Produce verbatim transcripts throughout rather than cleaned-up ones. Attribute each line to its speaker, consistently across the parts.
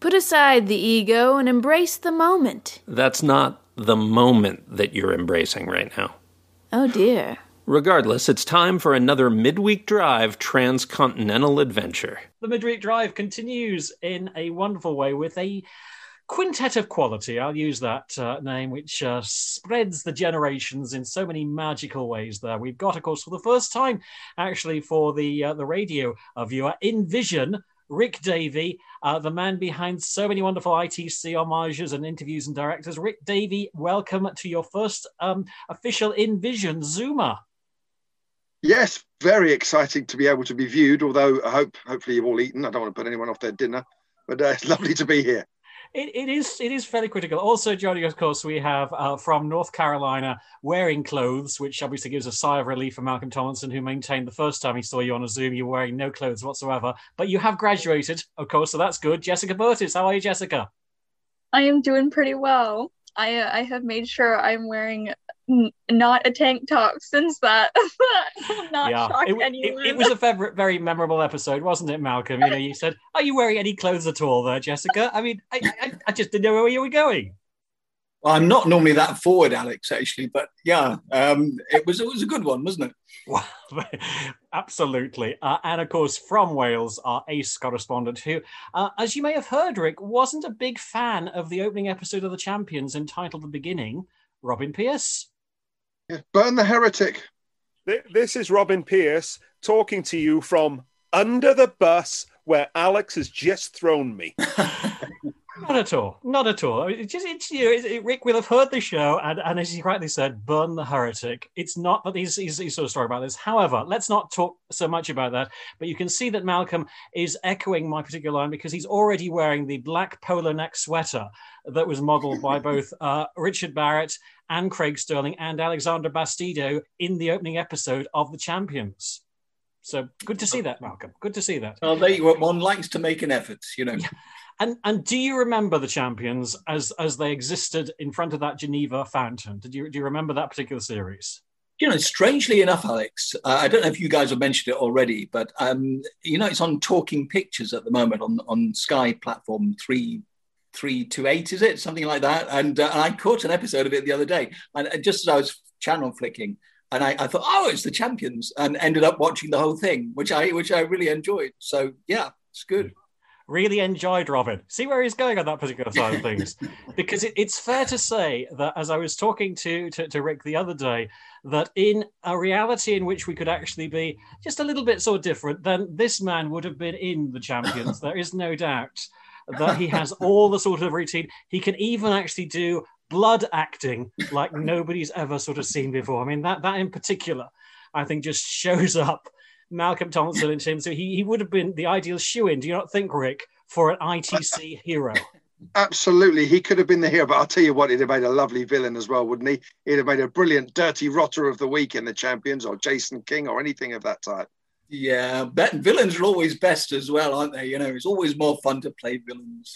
Speaker 1: Put aside the ego and embrace the moment.
Speaker 2: That's not the moment that you're embracing right now.
Speaker 1: Oh, dear.
Speaker 2: Regardless, it's time for another midweek drive transcontinental adventure.
Speaker 3: The midweek drive continues in a wonderful way with a quintet of quality. I'll use that uh, name, which uh, spreads the generations in so many magical ways there. We've got, of course, for the first time, actually, for the uh, the radio uh, viewer, in vision, Rick Davey, uh, the man behind so many wonderful I T C homages and interviews and directors. Rick Davey, welcome to your first um, official In Vision Zoomer.
Speaker 4: Yes, very exciting to be able to be viewed, although I hope, hopefully you've all eaten. I don't want to put anyone off their dinner, but uh, it's lovely to be here.
Speaker 3: It, it is it is fairly critical. Also joining us, of course, we have uh, from North Carolina, wearing clothes, which obviously gives a sigh of relief for Malcolm Tomlinson, who maintained the first time he saw you on a Zoom, you were wearing no clothes whatsoever. But you have graduated, of course, so that's good. Jessica Burtis, how are you, Jessica?
Speaker 5: I am doing pretty well. I uh, I have made sure I'm wearing n- not a tank top since that. Not
Speaker 3: yeah,
Speaker 5: shock
Speaker 3: it,
Speaker 5: anyone.
Speaker 3: It, it was a very, very memorable episode, wasn't it, Malcolm? You know, you said, "Are you wearing any clothes at all, there, Jessica?" I mean, I, I, I just didn't know where you were going.
Speaker 6: Well, I'm not normally that forward, Alex, actually, but yeah, um, it was it was a good one, wasn't it?
Speaker 3: Well, absolutely. Uh, and of course, from Wales, our ace correspondent, who, uh, as you may have heard, Rick, wasn't a big fan of the opening episode of The Champions entitled The Beginning, Robin Pierce.
Speaker 4: Yeah, burn the heretic.
Speaker 7: This is Robin Pierce talking to you from under the bus where Alex has just thrown me.
Speaker 3: Not at all. Not at all. I mean, it's just, it's, you know, it, it, Rick will have heard the show, and, and as he rightly said, burn the heretic. It's not that he's, he's, he's so sorry about this. However, let's not talk so much about that. But you can see that Malcolm is echoing my particular line because he's already wearing the black polo neck sweater that was modelled by both uh, Richard Barrett and Craig Sterling and Alexander Bastido in the opening episode of The Champions. So good to see that, Malcolm. Good to see that.
Speaker 6: Well, there you go. One likes to make an effort, you know.
Speaker 3: Yeah. And and do you remember the Champions as as they existed in front of that Geneva fountain? Did you do you remember that particular series?
Speaker 6: You know, strangely enough, Alex, uh, I don't know if you guys have mentioned it already, but um, you know, it's on Talking Pictures at the moment on on Sky platform three three two eight, is it something like that? And, uh, and I caught an episode of it the other day, and just as I was channel flicking, and I, I thought, oh, it's the Champions, and ended up watching the whole thing, which I which I really enjoyed. So yeah, it's good.
Speaker 3: Really enjoyed Robin. See where he's going on that particular side of things. Because it, it's fair to say that, as I was talking to, to, to Rick the other day, that in a reality in which we could actually be just a little bit so different, then this man would have been in the Champions. There is no doubt that he has all the sort of routine. He can even actually do blood acting like nobody's ever sort of seen before. I mean, that, that in particular, I think just shows up Malcolm Tomlinson and him. So he, he would have been the ideal shoe-in, do you not think, Rick, for an I T C hero?
Speaker 4: Absolutely. He could have been the hero, but I'll tell you what, he'd have made a lovely villain as well, wouldn't he? He'd have made a brilliant dirty rotter of the week in The Champions, or Jason King, or anything of that type.
Speaker 6: Yeah, but villains are always best as well, aren't they? You know, it's always more fun to play villains.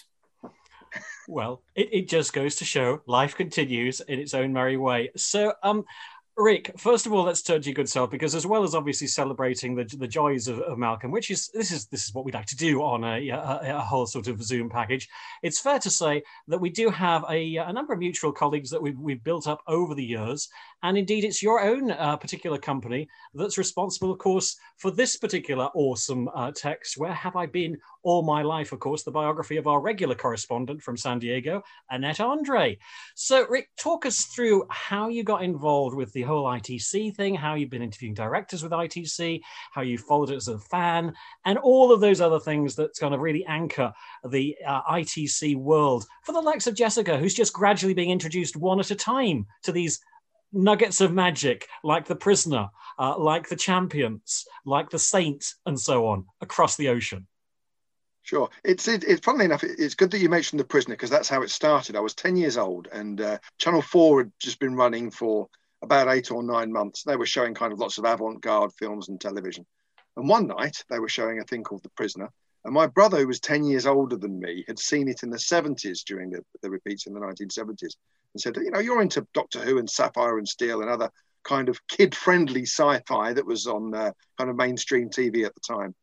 Speaker 3: Well, it, it just goes to show life continues in its own merry way. So, um, Rick, first of all, let's turn to your good self, because as well as obviously celebrating the the joys of, of Malcolm, which is this is this is what we like to do on a, a, a whole sort of Zoom package, it's fair to say that we do have a, a number of mutual colleagues that we've, we've built up over the years. And indeed, it's your own uh, particular company that's responsible, of course, for this particular awesome uh, text, Where Have I Been All My Life, of course, the biography of our regular correspondent from San Diego, Annette Andre. So, Rick, talk us through how you got involved with the whole I T C thing, how you've been interviewing directors with I T C, how you followed it as a fan, and all of those other things that kind of really anchor the uh, I T C world for the likes of Jessica, who's just gradually being introduced one at a time to these nuggets of magic, like The Prisoner, uh, like The Champions, like The Saint, and so on, across the ocean.
Speaker 4: Sure. It's, it, it's funnily enough, it's good that you mentioned The Prisoner, because that's how it started. I was ten years old, and uh, Channel four had just been running for about eight or nine months. They were showing kind of lots of avant-garde films and television. And one night they were showing a thing called The Prisoner. And my brother, who was ten years older than me, had seen it in the seventies during the, the repeats in the nineteen seventies, and said, you know, you're into Doctor Who and Sapphire and Steel and other kind of kid-friendly sci-fi that was on uh, kind of mainstream T V at the time.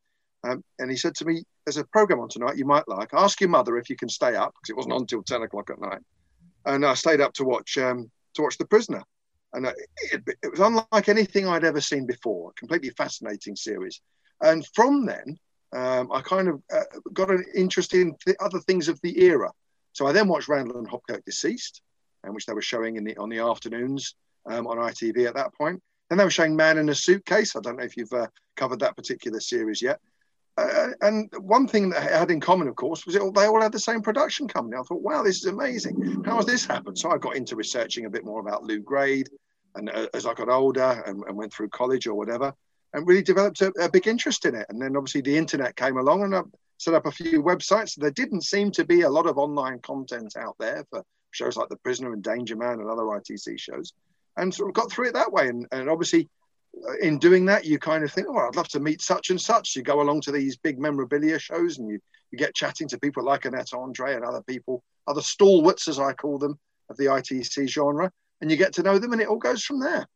Speaker 4: Um, and he said to me, there's a program on tonight you might like. Ask your mother if you can stay up, because it wasn't on until ten o'clock at night. And I stayed up to watch um, to watch The Prisoner. And it, it was unlike anything I'd ever seen before, a completely fascinating series. And from then, um, I kind of uh, got an interest in th- other things of the era. So I then watched Randall and Hopkirk Deceased, and which they were showing in the on the afternoons um, on I T V at that point. Then they were showing Man in a Suitcase. I don't know if you've uh, covered that particular series yet. Uh, and one thing that it had in common, of course, was it all, they all had the same production company. I thought, wow, this is amazing. How has this happened? So I got into researching a bit more about Lou Grade, and uh, as I got older and, and went through college or whatever, and really developed a, a big interest in it. And then obviously the internet came along, and I set up a few websites. There didn't seem to be a lot of online content out there for shows like The Prisoner and Danger Man and other I T C shows, and sort of got through it that way. And, and obviously, in doing that, you kind of think, oh, I'd love to meet such and such. You go along to these big memorabilia shows, and you, you get chatting to people like Annette Andre and other people, other stalwarts, as I call them, of the I T C genre, and you get to know them, and it all goes from there.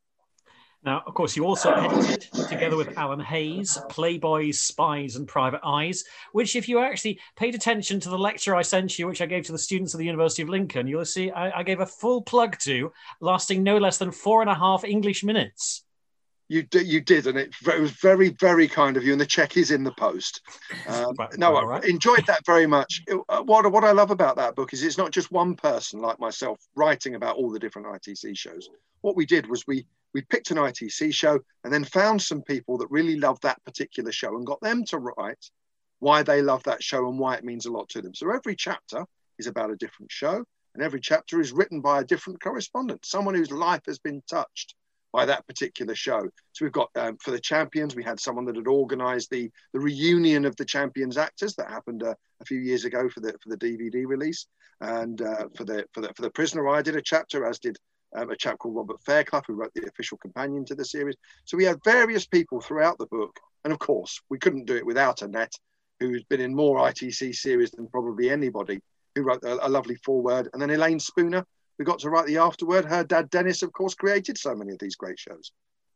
Speaker 3: Now, of course, you also edited, together with Alan Hayes, Playboys, Spies and Private Eyes, which if you actually paid attention to the lecture I sent you, which I gave to the students of the University of Lincoln, you'll see I, I gave a full plug to, lasting no less than four and a half English minutes.
Speaker 4: You did, you did, and it, it was very, very kind of you. And the check is in the post. Um,
Speaker 3: right,
Speaker 4: no, I
Speaker 3: right.
Speaker 4: enjoyed that very much. It, uh, what what I love about that book is it's not just one person like myself writing about all the different I T C shows. What we did was we we picked an I T C show and then found some people that really loved that particular show and got them to write why they love that show and why it means a lot to them. So every chapter is about a different show, and every chapter is written by a different correspondent, someone whose life has been touched by that particular show. So we've got, um, for the Champions, we had someone that had organised the, the reunion of the Champions actors that happened uh, a few years ago for the for the D V D release. And uh, for the for the for the Prisoner, I did a chapter, as did um, a chap called Robert Fairclough, who wrote the official companion to the series. So we had various people throughout the book, and of course, we couldn't do it without Annette, who's been in more I T C series than probably anybody, who wrote a, a lovely foreword, and then Elaine Spooner. We got to write the afterword. Her dad, Dennis, of course, created so many of these great shows.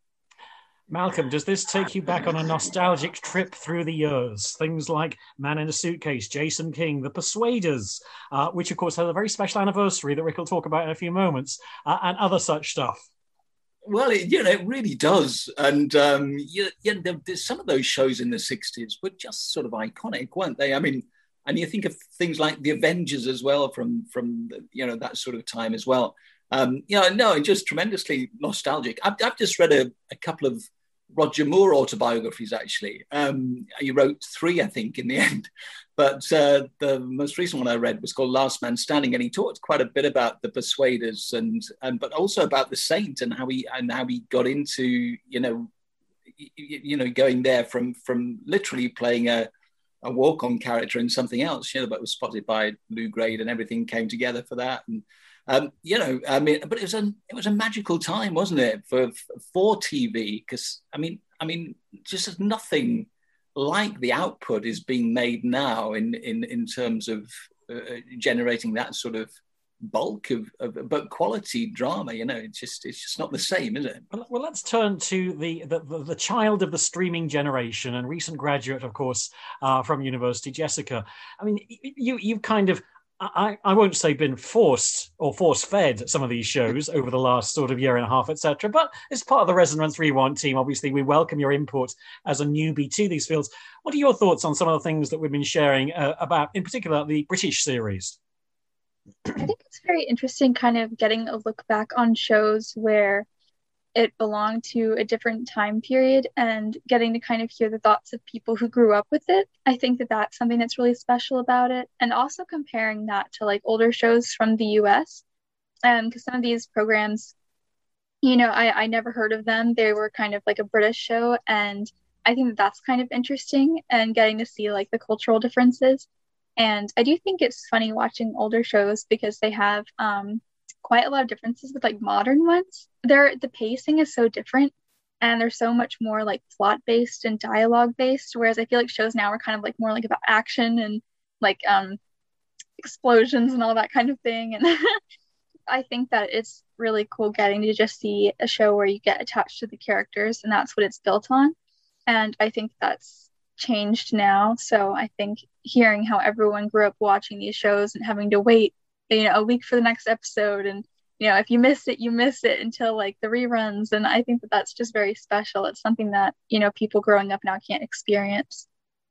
Speaker 3: Malcolm, does this take you back on a nostalgic trip through the years? Things like Man in a Suitcase, Jason King, The Persuaders, uh, which of course has a very special anniversary that Rick will talk about in a few moments, uh, and other such stuff.
Speaker 6: Well, it, you know, it really does. And um, yeah, yeah, there, there's some of those shows in the sixties were just sort of iconic, weren't they? I mean, and you think of things like The Avengers as well from, from the, you know, that sort of time as well. Um, you know, no, just tremendously nostalgic. I've, I've just read a, a couple of Roger Moore autobiographies, actually. Um, he wrote three, I think, in the end. But uh, the most recent one I read was called Last Man Standing, and he talked quite a bit about the Persuaders, and, and but also about the Saint and how he and how he got into, you know, you, you know, going there from from literally playing a a walk-on character in something else, you know, but was spotted by Lou Grade, and everything came together for that. And, um, you know, I mean, but it was a, it was a magical time, wasn't it, for, for T V? Because, I mean, I mean, just nothing like the output is being made now in, in, in terms of uh, generating that sort of bulk of, of but quality drama. You know, it's just it's just not the same, is it?
Speaker 3: Well, well let's turn to the, the the the child of the streaming generation and recent graduate, of course, uh, from university, Jessica. I mean, you you've kind of I, I won't say been forced or force-fed some of these shows over the last sort of year and a half, et cetera. But as part of the Resonance Rewind team, obviously, we welcome your input as a newbie to these fields. What are your thoughts on some of the things that we've been sharing uh, about, in particular, the British series?
Speaker 5: I think it's very interesting kind of getting a look back on shows where it belonged to a different time period and getting to kind of hear the thoughts of people who grew up with it. I think that that's something that's really special about it. And also comparing that to like older shows from the U S. Um, because some of these programs, you know, I, I never heard of them. They were kind of like a British show. And I think that that's kind of interesting, and getting to see like the cultural differences. And I do think it's funny watching older shows because they have um, quite a lot of differences with like modern ones. They're, the pacing is so different, and they're so much more like plot-based and dialogue-based, whereas I feel like shows now are kind of like more like about action and like um, explosions and all that kind of thing. And I think that it's really cool getting to just see a show where you get attached to the characters, and that's what it's built on. And I think that's changed now. So I think hearing how everyone grew up watching these shows and having to wait, you know, a week for the next episode, and you know, if you missed it, you missed it until like the reruns. And I think that that's just very special. It's something that, you know, people growing up now can't experience.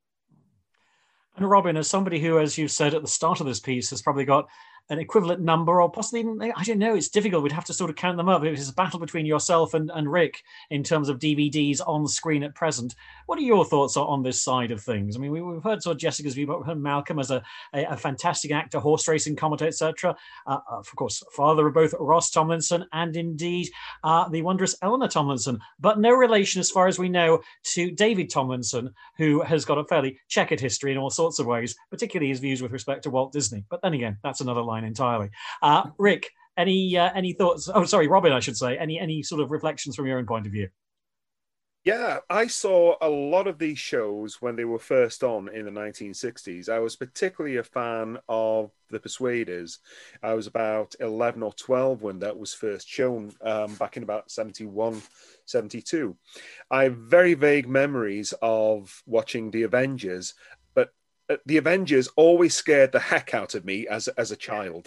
Speaker 3: And Robin, as somebody who, as you said at the start of this piece, has probably got an equivalent number, or possibly even, I don't know, it's difficult. We'd have to sort of count them up. It's a battle between yourself and, and Rick in terms of D V Ds on screen at present. What are your thoughts on, on this side of things? I mean, we, we've heard sort of Jessica's view, but we've heard Malcolm as a, a, a fantastic actor, horse racing commentator, et cetera. Uh, of course, father of both Ross Tomlinson and indeed uh, the wondrous Eleanor Tomlinson, but no relation, as far as we know, to David Tomlinson, who has got a fairly checkered history in all sorts of ways, particularly his views with respect to Walt Disney. But then again, that's another line entirely. Uh, Rick, any uh, any thoughts? Oh, sorry, Robin, I should say. Any any sort of reflections from your own point of view?
Speaker 7: Yeah, I saw a lot of these shows when they were first on in the nineteen sixties. I was particularly a fan of The Persuaders. I was about eleven or twelve when that was first shown, um, back in about seventy-one, seventy-two. I have very vague memories of watching The Avengers, but The Avengers always scared the heck out of me as, as a child.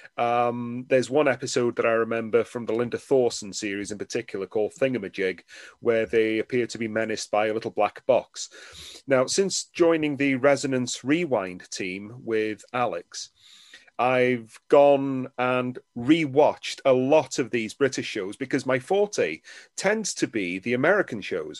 Speaker 7: Um, there's one episode that I remember from the Linda Thorson series in particular called Thingamajig, where they appear to be menaced by a little black box. Now, since joining the Resonance Rewind team with Alex, I've gone and rewatched a lot of these British shows because my forte tends to be the American shows.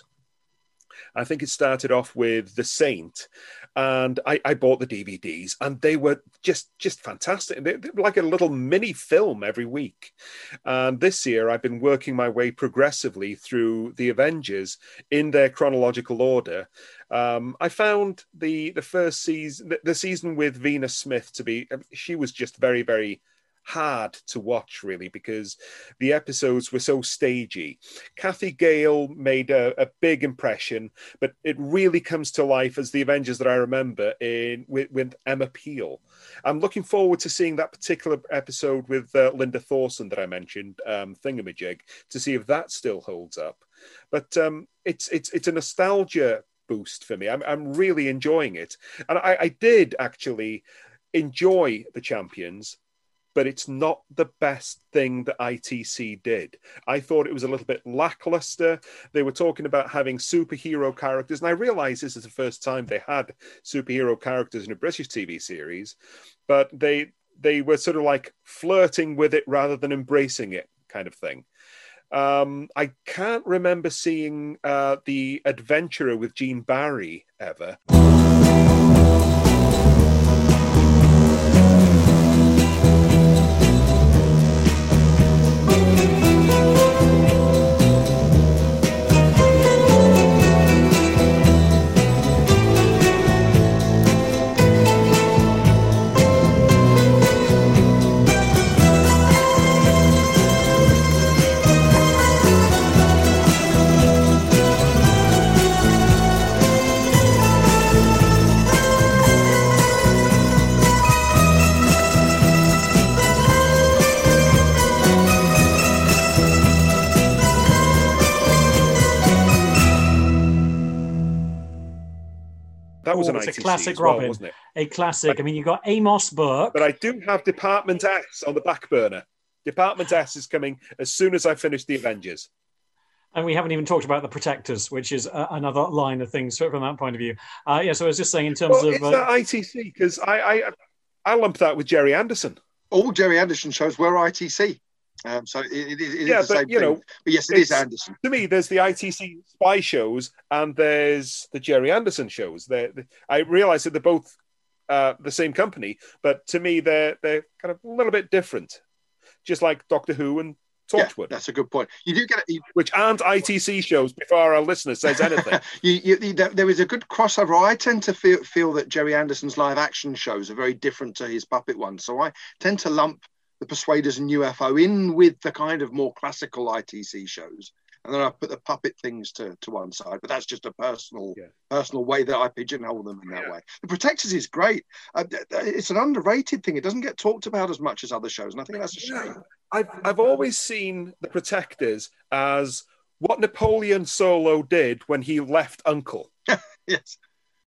Speaker 7: I think it started off with The Saint, and I, I bought the D V Ds, and they were just just fantastic. They, they were like a little mini film every week. And this year, I've been working my way progressively through the Avengers in their chronological order. Um, I found the the first season, the, the season with Venus Smith, to be, she was just very, very hard to watch, really, because the episodes were so stagey. Kathy Gale made a, a big impression, but it really comes to life as the Avengers that I remember in with, with Emma Peel. I'm looking forward to seeing that particular episode with uh, Linda Thorson that I mentioned, um, Thingamajig, to see if that still holds up. But um, it's it's it's a nostalgia boost for me. I'm I'm really enjoying it, and I, I did actually enjoy The Champions, but it's not the best thing that I T C did. I thought it was a little bit lackluster. They were talking about having superhero characters, and I realize this is the first time they had superhero characters in a British T V series, but they they were sort of like flirting with it rather than embracing it, kind of thing. Um, I can't remember seeing uh, The Adventurer with Gene Barry ever. That was
Speaker 3: Ooh,
Speaker 7: an
Speaker 3: it's
Speaker 7: I T C
Speaker 3: a classic,
Speaker 7: as well,
Speaker 3: Robin.
Speaker 7: wasn't it?
Speaker 3: A classic. I mean, you've got Amos Burke.
Speaker 7: But I do have Department S on the back burner. Department S is coming as soon as I finish The Avengers.
Speaker 3: And we haven't even talked about The Protectors, which is uh, another line of things from that point of view. Uh, yeah, so I was just saying in terms
Speaker 7: well,
Speaker 3: of...
Speaker 7: It's
Speaker 3: uh,
Speaker 7: that I T C, because I, I, I lump that with Jerry Anderson.
Speaker 4: All Jerry Anderson shows were I T C. Um, so it, it, it
Speaker 7: yeah,
Speaker 4: is the
Speaker 7: but,
Speaker 4: same
Speaker 7: you
Speaker 4: thing.
Speaker 7: know,
Speaker 4: But yes, it is Anderson.
Speaker 7: To me, there's the I T C spy shows and there's the Jerry Anderson shows. They're, they, I realise that they're both uh, the same company, but to me, they're they're kind of a little bit different. Just like Doctor Who and Torchwood.
Speaker 4: Yeah, that's a good point. You do get it,
Speaker 7: which aren't I T C shows before our listener says anything.
Speaker 4: you, you, you, there is a good crossover. I tend to feel feel that Jerry Anderson's live action shows are very different to his puppet ones, so I tend to lump The Persuaders and U F O in with the kind of more classical I T C shows, and then I put the puppet things to, to one side. But that's just a personal yeah. personal way that I pigeonhole them in that yeah. way. The Protectors is great. Uh, it's an underrated thing. It doesn't get talked about as much as other shows, and I think that's a shame.
Speaker 7: Yeah. I've I've always seen The Protectors as what Napoleon Solo did when he left Uncle.
Speaker 4: Yes.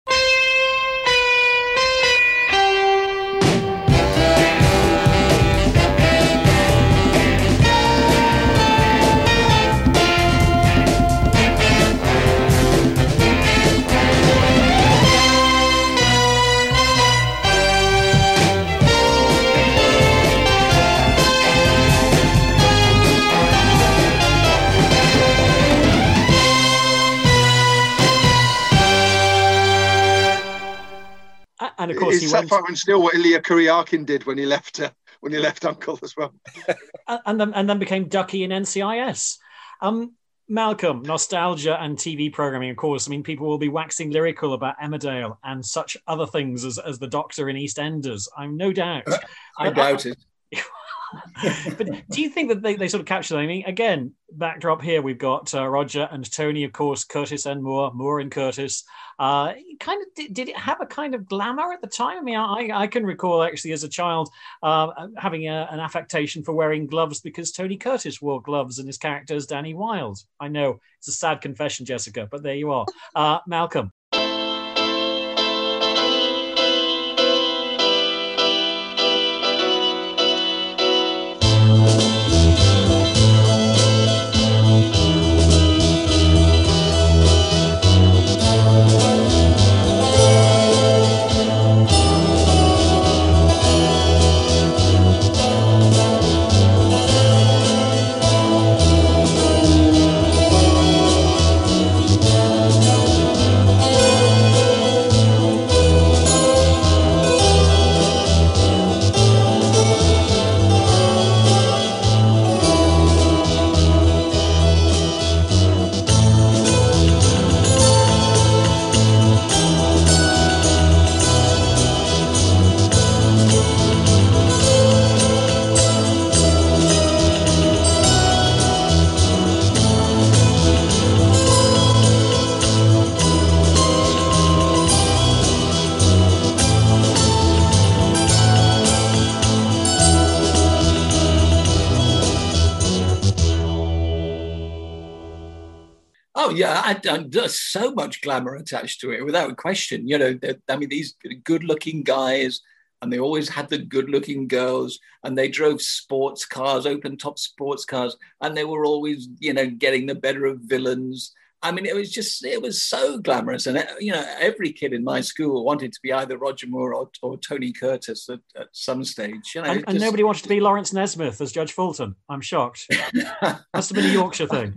Speaker 3: And of course,
Speaker 4: it's
Speaker 3: he
Speaker 4: Sapphire
Speaker 3: went
Speaker 4: and Steel what Ilya Kuryakin did when he left uh, when he left Uncle as well,
Speaker 3: and then and then became Ducky in N C I S. Um, Malcolm, nostalgia and T V programming, of course. I mean, people will be waxing lyrical about Emmerdale and such other things as, as the Doctor in EastEnders. I'm no doubt.
Speaker 6: I doubt it.
Speaker 3: But do you think that they, they sort of capture that? I mean, again, backdrop here, we've got uh, Roger and Tony, of course, Curtis and Moore, Moore and Curtis. Uh, kind of did, did it have a kind of glamour at the time? I mean, I, I can recall actually as a child uh, having a, an affectation for wearing gloves because Tony Curtis wore gloves and his character is Danny Wilde. I know it's a sad confession, Jessica, but there you are. Uh, Malcolm.
Speaker 6: Oh yeah, I, I, there's so much glamour attached to it, without question. You know, I mean, these good-looking guys, and they always had the good-looking girls, and they drove sports cars, open-top sports cars, and they were always, you know, getting the better of villains. I mean, it was just, it was so glamorous, and you know, every kid in my school wanted to be either Roger Moore or, or Tony Curtis at, at some stage. You know,
Speaker 3: and,
Speaker 6: just...
Speaker 3: and nobody wanted to be Lawrence Nesmith as Judge Fulton. I'm shocked. Must have been a Yorkshire thing.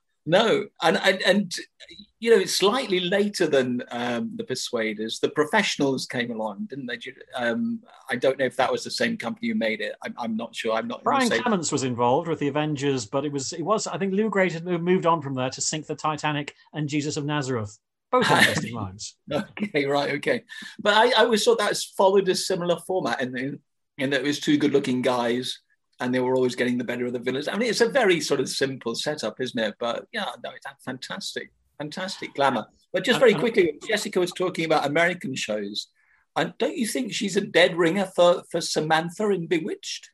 Speaker 6: No, and, and and you know, it's slightly later than um, the Persuaders. The Professionals came along, didn't they? Um, I don't know if that was the same company who made it. I'm, I'm not sure. I'm not.
Speaker 3: Brian Clements was involved with the Avengers, but it was it was I think Lou Grade had moved on from there to sink the Titanic and Jesus of Nazareth. Both interesting lines.
Speaker 6: Okay, right, okay. But I, I always thought that's followed a similar format, and in that it was two good-looking guys, and they were always getting the better of the villains. I mean, it's a very sort of simple setup, isn't it? But yeah, no, it's fantastic, fantastic glamour. But just very quickly, Jessica was talking about American shows. And don't you think she's a dead ringer for, for Samantha in Bewitched?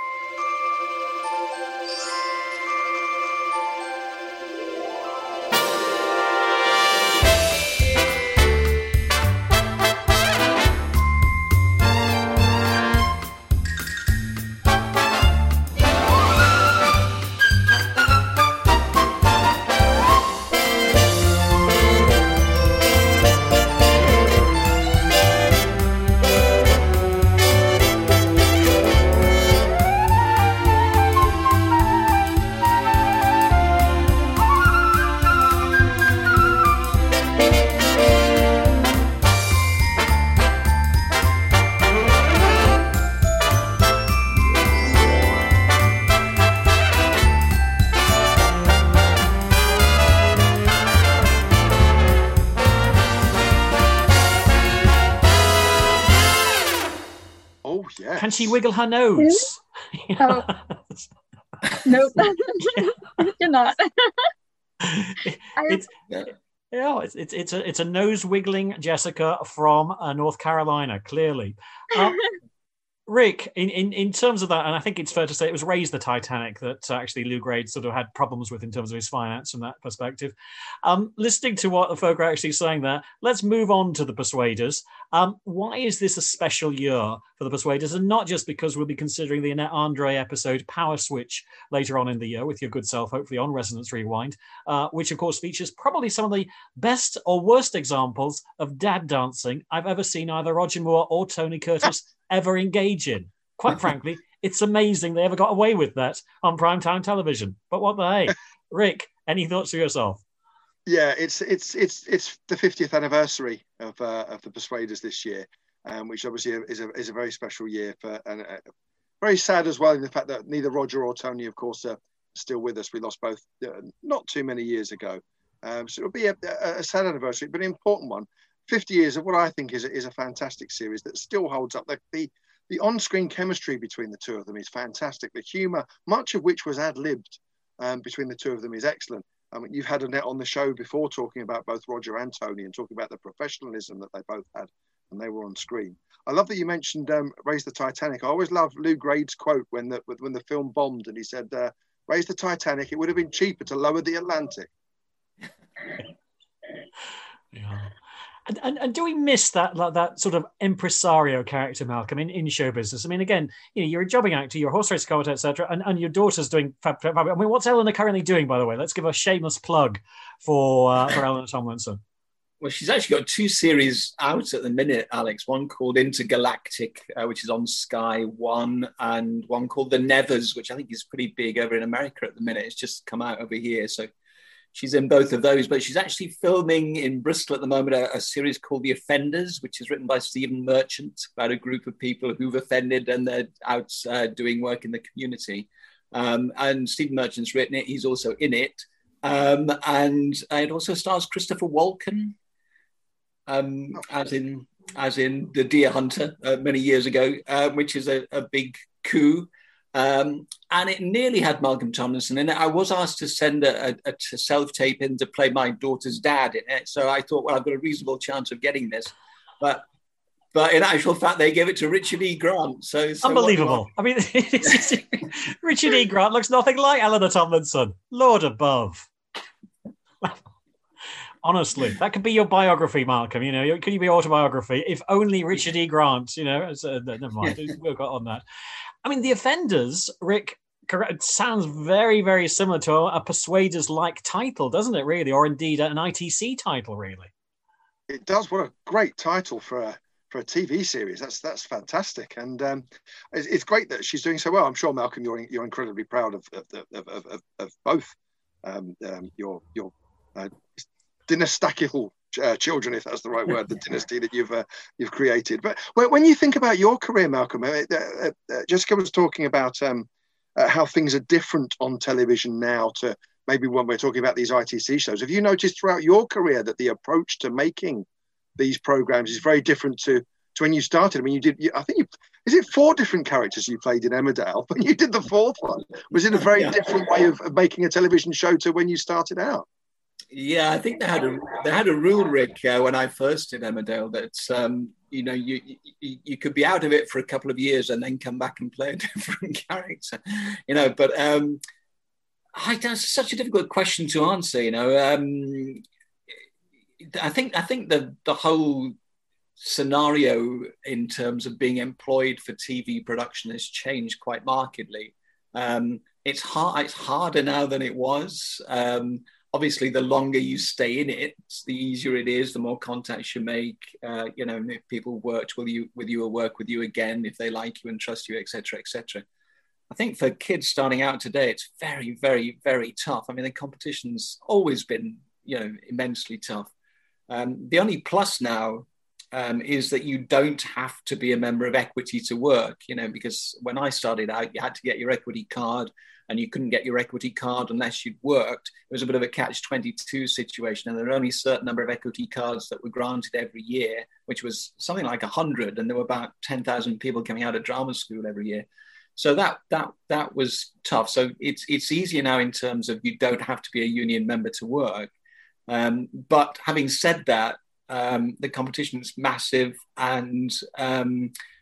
Speaker 3: Can she wiggle her nose?
Speaker 5: Oh. Nope. You're not.
Speaker 3: it's, yeah, it's, it's it's a it's a nose wiggling Jessica from uh, North Carolina, clearly. Uh, Rick, in, in, in terms of that, and I think it's fair to say it was Raise the Titanic that uh, actually Lou Grade sort of had problems with in terms of his finance from that perspective. Um, listening to what the folk are actually saying there, let's move on to the Persuaders. Um, why is this a special year for the Persuaders? And not just because we'll be considering the Annette Andre episode Power Switch later on in the year with your good self, hopefully on Resonance Rewind, uh, which of course features probably some of the best or worst examples of dad dancing I've ever seen either Roger Moore or Tony Curtis ever engage in. Quite frankly, it's amazing they ever got away with that on primetime television. But what the hey? Rick, any thoughts for yourself?
Speaker 4: Yeah, it's it's it's it's the fiftieth anniversary of uh, of the Persuaders this year, um, which obviously is a is a very special year for, and uh, very sad as well in the fact that neither Roger or Tony, of course, are still with us. We lost both uh, not too many years ago, um, so it'll be a, a sad anniversary, but an important one. fifty years of what I think is a, is a fantastic series that still holds up. The, the the on-screen chemistry between the two of them is fantastic. The humour, much of which was ad-libbed um, between the two of them, is excellent. I mean, you've had Annette on the show before talking about both Roger and Tony and talking about the professionalism that they both had when they were on screen. I love that you mentioned um, Raise the Titanic. I always love Lou Grade's quote when the when the film bombed and he said, uh, "Raise the Titanic. It would have been cheaper to lower the Atlantic."
Speaker 3: Yeah. And, and, and do we miss that like, that sort of impresario character, Malcolm, in, in show business? I mean, again, you know, you're a jobbing actor, you're a horse race commentator, et cetera, and, and your daughter's doing fab, fab, fab. I mean, what's Eleanor currently doing, by the way? Let's give a shameless plug for uh, for Eleanor Tomlinson.
Speaker 6: Well, she's actually got two series out at the minute, Alex. One called Intergalactic, uh, which is on Sky One, and one called The Nevers, which I think is pretty big over in America at the minute. It's just come out over here, so she's in both of those, but she's actually filming in Bristol at the moment a, a series called The Offenders, which is written by Stephen Merchant, about a group of people who've offended and they're out uh, doing work in the community. Um, and Stephen Merchant's written it. He's also in it. Um, and it also stars Christopher Walken, um, as in as in The Deer Hunter uh, many years ago, uh, which is a, a big coup. Um, and it nearly had Malcolm Tomlinson in it. I was asked to send a, a, a self-tape in to play my daughter's dad in it. So I thought, well, I've got a reasonable chance of getting this. But but in actual fact, they gave it to Richard E. Grant. So, so
Speaker 3: Unbelievable. I mean, Richard E. Grant looks nothing like Eleanor Tomlinson. Lord above. Honestly, that could be your biography, Malcolm. You know, could you be autobiography? If only Richard E. Grant, you know, uh, never mind, we'll go on that. I mean, The Offenders, Rick, it sounds very, very similar to a Persuaders-like title, doesn't it, really? Or indeed an I T C title, really.
Speaker 4: It does. What a great title for a for a T V series. That's that's fantastic. And um, it's, it's great that she's doing so well. I'm sure, Malcolm, you're you're incredibly proud of of, of, of, of, of both um, um, your, your uh, dynastical Uh, children, if that's the right word, the dynasty that you've uh, you've created. But when, when you think about your career, Malcolm, uh, uh, uh, Jessica was talking about um, uh, how things are different on television now to maybe when we're talking about these I T C shows. Have you noticed throughout your career that the approach to making these programs is very different to, to when you started? I mean, you did, you, I think, you, is it four different characters you played in Emmerdale? When you did the fourth one, was it a very yeah. different way of, of making a television show to when you started out?
Speaker 6: Yeah, I think they had a they had a rule, Rick, uh, when I first did Emmerdale, that um, you know you, you you could be out of it for a couple of years and then come back and play a different character, you know. But um, I, that's such a difficult question to answer, you know. Um, I think I think the the whole scenario in terms of being employed for T V production has changed quite markedly. Um, it's hard. It's harder now than it was. Um, Obviously, the longer you stay in it, the easier it is, the more contacts you make. Uh, you know, if people worked with you, with you or work with you again, if they like you and trust you, et cetera, et cetera. I think for kids starting out today, it's very, very, very tough. I mean, the competition's always been, you know, immensely tough. Um, the only plus now um, is that you don't have to be a member of Equity to work, you know, because when I started out, you had to get your Equity card, and you couldn't get your Equity card unless you'd worked. It was a bit of a catch twenty-two situation, and there were only a certain number of Equity cards that were granted every year, which was something like one hundred, and there were about ten thousand people coming out of drama school every year. So that that that was tough. So it's it's easier now in terms of you don't have to be a union member to work. Um, but having said that, um, the competition is massive, and um,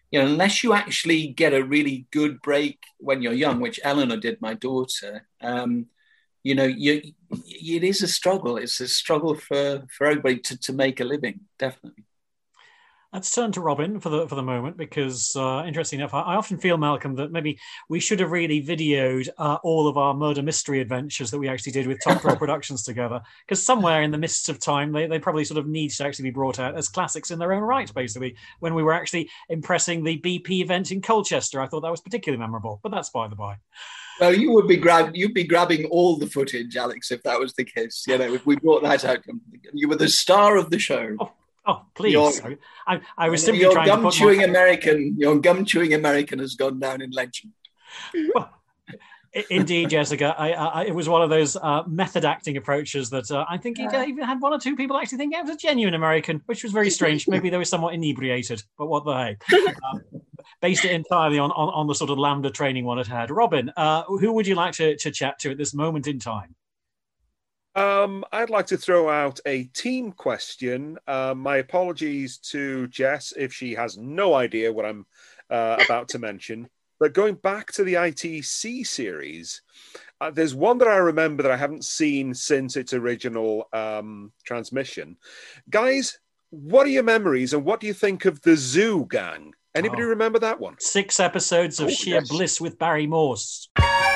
Speaker 6: you know, unless you actually get a really good break when you're young, which Eleanor did, my daughter, um, you know, you, it is a struggle. It's a struggle for, for everybody to, to make a living, definitely.
Speaker 3: Let's turn to Robin for the for the moment, because uh, interesting enough, I, I often feel, Malcolm, that maybe we should have really videoed uh, all of our murder mystery adventures that we actually did with Top Pro Productions together, because somewhere in the mists of time, they, they probably sort of need to actually be brought out as classics in their own right, basically. When we were actually impressing the B P event in Colchester, I thought that was particularly memorable, but that's by the by.
Speaker 6: Well, you would be grab you'd be grabbing all the footage, Alex, if that was the case. You know, if we brought that out, you were the star of the show.
Speaker 3: Oh. Oh, please!
Speaker 6: Your,
Speaker 3: I, I was simply
Speaker 6: your
Speaker 3: trying
Speaker 6: gum
Speaker 3: to put
Speaker 6: chewing
Speaker 3: my...
Speaker 6: American. Your gum chewing American has gone down in legend.
Speaker 3: Well, indeed, Jessica. I, I, it was one of those uh, method acting approaches that uh, I think yeah. even had one or two people actually think it was a genuine American, which was very strange. Maybe they were somewhat inebriated, but what the heck? Um, based it entirely on, on on the sort of Lambda training one had had. Robin, uh, who would you like to, to chat to at this moment in time?
Speaker 7: Um, I'd like to throw out a team question. Uh, my apologies to Jess if she has no idea what I'm uh, about to mention. But going back to the I T C series, uh, there's one that I remember that I haven't seen since its original um, transmission. Guys, what are your memories and what do you think of the Zoo Gang? Anybody oh. remember that one?
Speaker 3: Six episodes of oh, sheer yes. bliss with Barry Morse.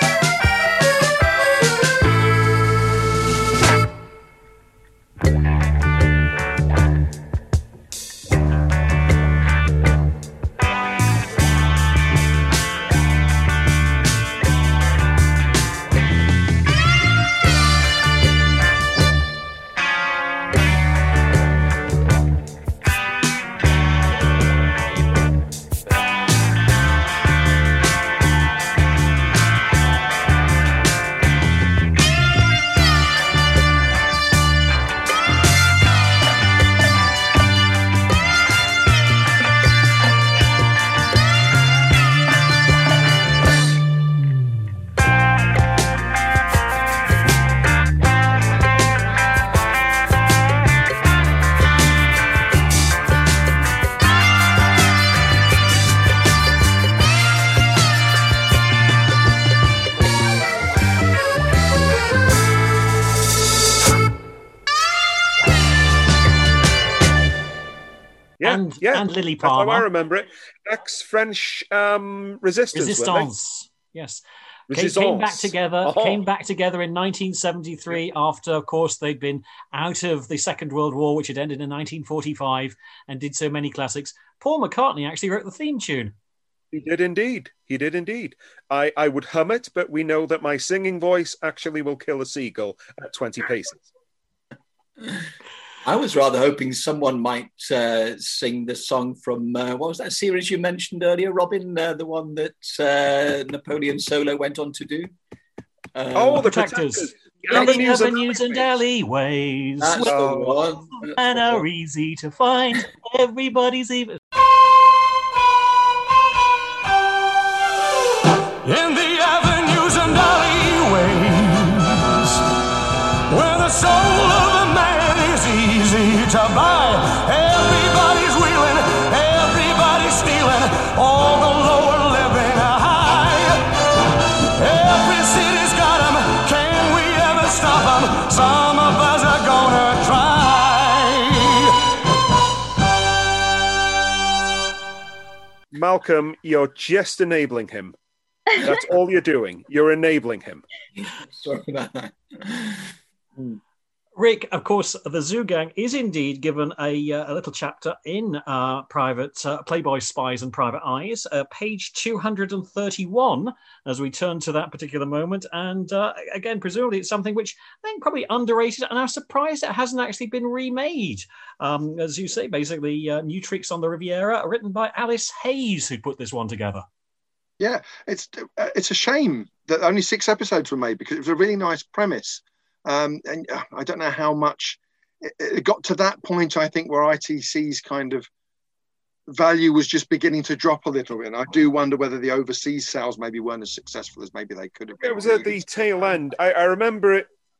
Speaker 7: Yeah,
Speaker 3: and,
Speaker 7: yeah.
Speaker 3: and Lily Palmer.
Speaker 7: That's how I remember it. Ex-French um, resistance.
Speaker 3: Resistance. Yes.
Speaker 7: Resistance.
Speaker 3: Came, came back together.
Speaker 7: Oh.
Speaker 3: Came back together in nineteen seventy-three. After, of course, they'd been out of the Second World War, which had ended in nineteen forty-five, and did so many classics. Paul McCartney actually wrote the theme tune.
Speaker 7: He did indeed. He did indeed. I, I would hum it, but we know that my singing voice actually will kill a seagull at twenty paces.
Speaker 6: I was rather hoping someone might uh, sing the song from, uh, what was that series you mentioned earlier, Robin? Uh, the one that uh, Napoleon Solo went on to do? Um,
Speaker 7: oh, the
Speaker 3: Protectors.
Speaker 7: Protectors.
Speaker 3: Avenues, avenues and alleyways.
Speaker 6: That's the one. That's
Speaker 3: and
Speaker 6: the
Speaker 3: are
Speaker 6: one.
Speaker 3: easy to find. Everybody's even.
Speaker 8: In the avenues and alleyways, where the soul of a man is easy to buy. Everybody's wheeling, everybody's stealing, all the lower living high. Every city's got 'em, can we ever stop 'em? Some of us are gonna try.
Speaker 7: Malcolm, you're just enabling him. That's all you're doing. You're enabling him.
Speaker 6: Sorry about that.
Speaker 3: Rick, of course, the Zoo Gang is indeed given a, uh, a little chapter in uh, Private uh, Playboy Spies and Private Eyes, uh, page two hundred thirty-one, as we turn to that particular moment. And uh, again, presumably it's something which I think probably underrated, and I'm surprised it hasn't actually been remade. Um, as you say, basically, uh, New Tricks on the Riviera, written by Alice Hayes, who put this one together.
Speaker 4: Yeah, it's uh, it's a shame that only six episodes were made, because it was a really nice premise. Um, and uh, I don't know how much it, it got to that point, I think, where I T C's kind of value was just beginning to drop a little bit. And I do wonder whether the overseas sales maybe weren't as successful as maybe they could have been.
Speaker 7: It was at the tail end. I, I remember it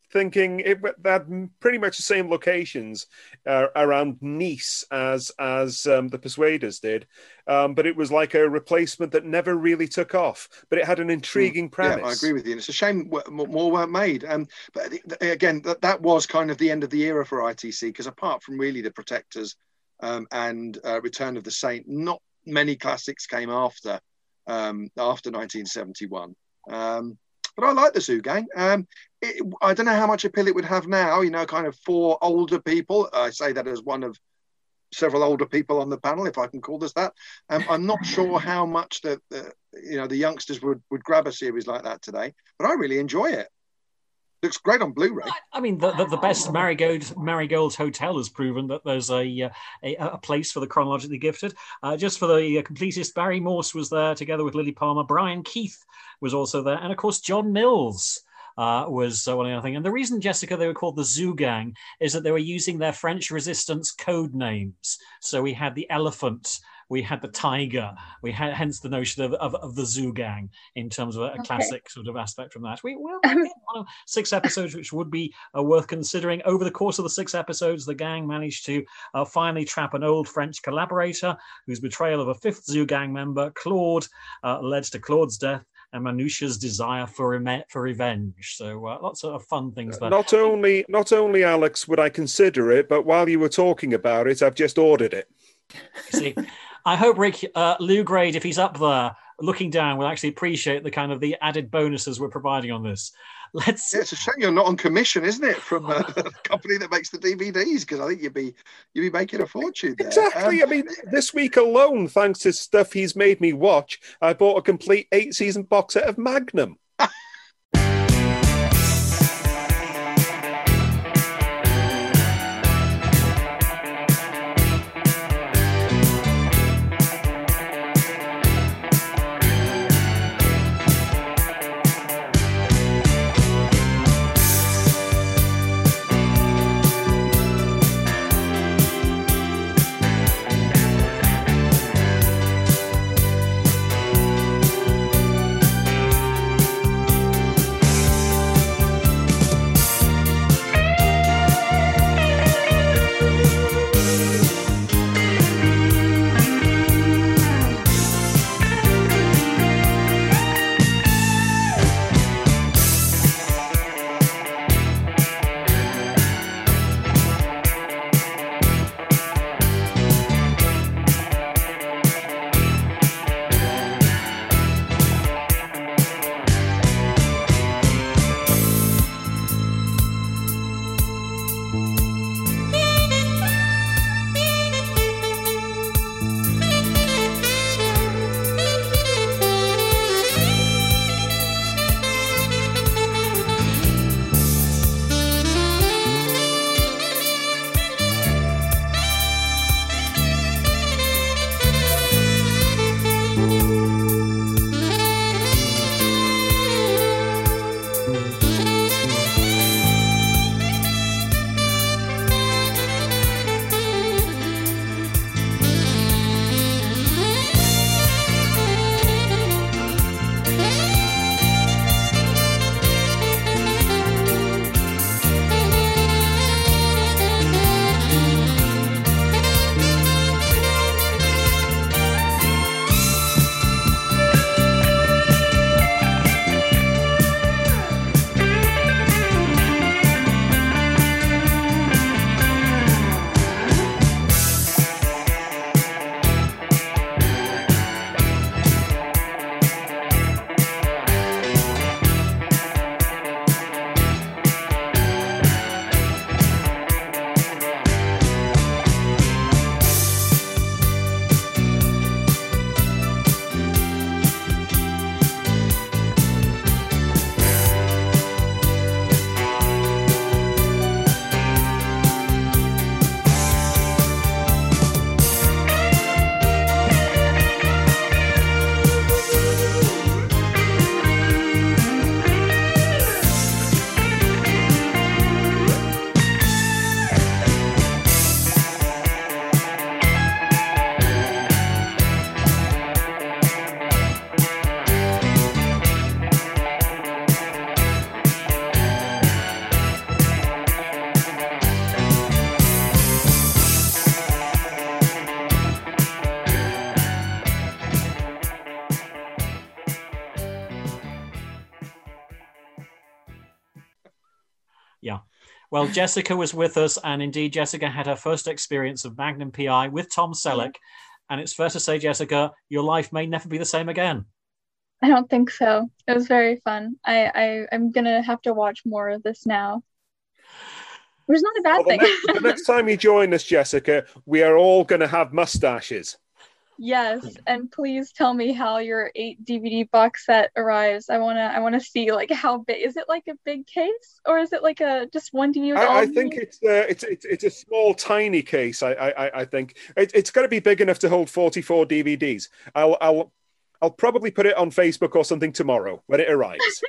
Speaker 7: thinking it they had pretty much the same locations uh, around Nice as as um, the Persuaders did, um, but it was like a replacement that never really took off. But it had an intriguing premise.
Speaker 4: Yeah, I agree with you. And it's a shame more weren't made. Um, but again, that, that was kind of the end of the era for I T C, because apart from really the Protectors um, and uh, Return of the Saint, not many classics came after um, after nineteen seventy-one. Um, but I like the Zoo Gang. Um, it, I don't know how much appeal it would have now, you know, kind of for older people. I say that as one of several older people on the panel, if I can call this that. Um, I'm not sure how much the, the you know the youngsters would, would grab a series like that today, but I really enjoy it. Looks great on Blu-ray.
Speaker 3: I mean, the, the, the best Marigold Marigold Hotel has proven that there's a a, a place for the chronologically gifted. Uh, just for the completest, Barry Morse was there together with Lily Palmer. Brian Keith was also there, and of course John Mills uh, was uh, one other thing. And the reason, Jessica, they were called the Zoo Gang is that they were using their French Resistance code names. So we had the Elephant, we had the Tiger, we had hence the notion of, of, of the Zoo Gang in terms of a, a okay. classic sort of aspect from that. We will get one of six episodes, which would be uh, worth considering. Over the course of the six episodes, the gang managed to uh, finally trap an old French collaborator whose betrayal of a fifth Zoo Gang member, Claude, uh, led to Claude's death and Manouchia's desire for rem- for revenge. So uh, lots of fun things there.
Speaker 7: Not only, not only, Alex, would I consider it, but while you were talking about it, I've just ordered it.
Speaker 3: See, I hope Rick uh, Lou Grade, if he's up there looking down, will actually appreciate the kind of the added bonuses we're providing on this. Let's.
Speaker 4: Yeah, it's a shame you're not on commission, isn't it, from uh, the company that makes the D V Ds? Because I think you'd be you'd be making a fortune there.
Speaker 7: Exactly. Um, I mean, this week alone, thanks to stuff he's made me watch, I bought a complete eight-season box set of Magnum.
Speaker 3: Yeah. Well, Jessica was with us, and indeed, Jessica had her first experience of Magnum P I with Tom Selleck. And it's fair to say, Jessica, your life may never be the same again.
Speaker 5: I don't think so. It was very fun. I, I I'm gonna have to watch more of this now. Which is not a bad
Speaker 7: well, the
Speaker 5: thing.
Speaker 7: Next, the next time you join us, Jessica, we are all going to have mustaches.
Speaker 5: Yes, and please tell me how your eight D V D box set arrives. I wanna, I wanna see like how big. Is it like a big case, or is it like a just one D V D? With all
Speaker 7: I, I
Speaker 5: the-
Speaker 7: think it's, uh, it's it's it's a small, tiny case. I I, I think it, it's going to be big enough to hold forty-four D V Ds. I'll I'll I'll probably put it on Facebook or something tomorrow when it arrives.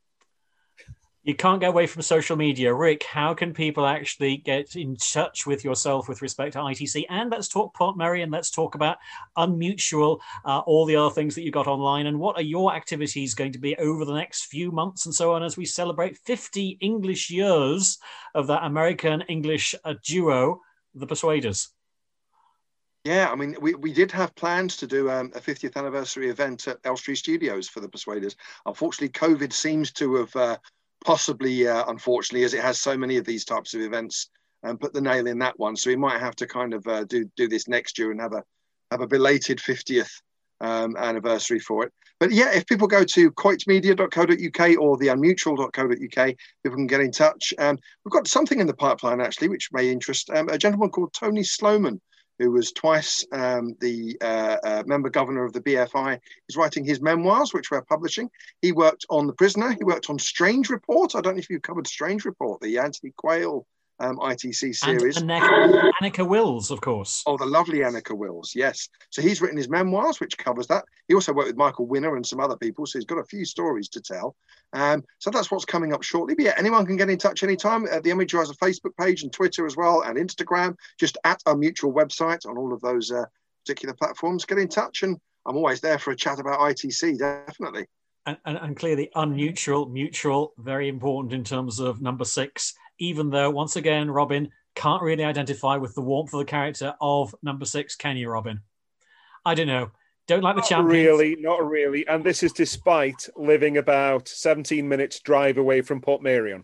Speaker 3: You can't get away from social media. Rick, how can people actually get in touch with yourself with respect to I T C? And let's talk Portmeirion, and let's talk about Unmutual, uh, all the other things that you got online. And what are your activities going to be over the next few months and so on as we celebrate fifty English years of that American-English uh, duo, The Persuaders?
Speaker 4: Yeah, I mean, we, we did have plans to do um, a fiftieth anniversary event at Elstree Studios for The Persuaders. Unfortunately, COVID seems to have... Uh, possibly, uh, unfortunately, as it has so many of these types of events, and um, put the nail in that one. So we might have to kind of uh, do do this next year and have a have a belated fiftieth um, anniversary for it. But yeah, if people go to coit media dot co dot U K or the unmutual dot co dot U K, people can get in touch. Um, we've got something in the pipeline actually, which may interest um, a gentleman called Tony Sloman, who was twice um, the uh, uh, member governor of the B F I. He's writing his memoirs, which we're publishing. He worked on The Prisoner. He worked on Strange Report. I don't know if you've covered Strange Report, the Anthony Quayle um, I T C series.
Speaker 3: And Annika, Annika Wills, of course.
Speaker 4: Oh, the lovely Annika Wills, yes. So he's written his memoirs, which covers that. He also worked with Michael Winner and some other people, so he's got a few stories to tell. Um, so that's what's coming up shortly. But yeah, anyone can get in touch anytime. Uh, the Image has a Facebook page and Twitter as well, and Instagram, just at our mutual website on all of those uh, particular platforms. Get in touch, and I'm always there for a chat about I T C, definitely.
Speaker 3: And, and, and clearly Unmutual, mutual, very important in terms of number six, even though, once again, Robin can't really identify with the warmth of the character of number six, can you, Robin? I don't know. Don't like the
Speaker 7: Not
Speaker 3: champions.
Speaker 7: really, not really. And this is despite living about seventeen minutes drive away from Portmeirion.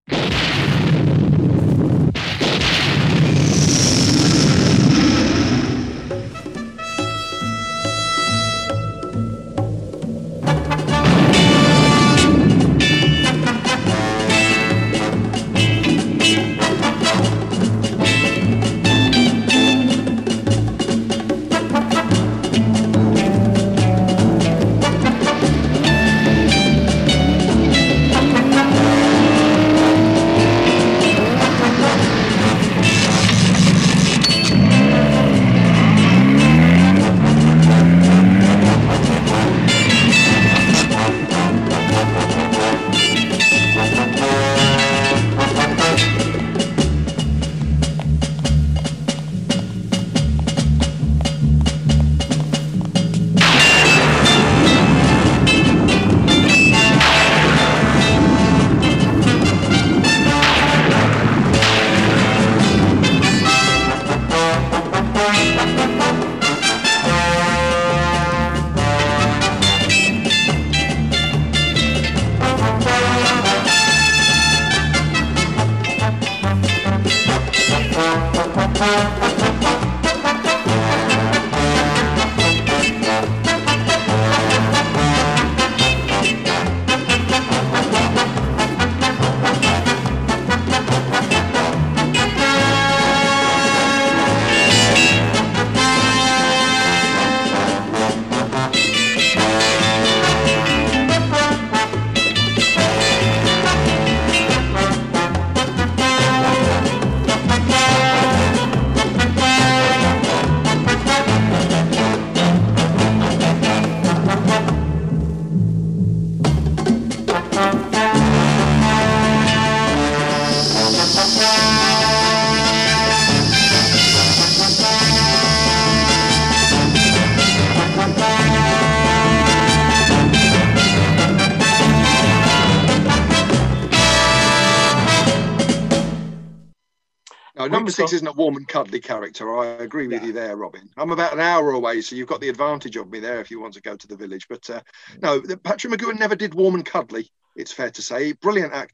Speaker 4: No, number six isn't a warm and cuddly character. I agree with
Speaker 7: Yeah.
Speaker 4: you there, Robin. I'm about an hour away, so you've got the advantage of me there if you want to go to the village. But uh, no, the- Patrick McGowan never did warm and cuddly, it's fair to say. Brilliant actor.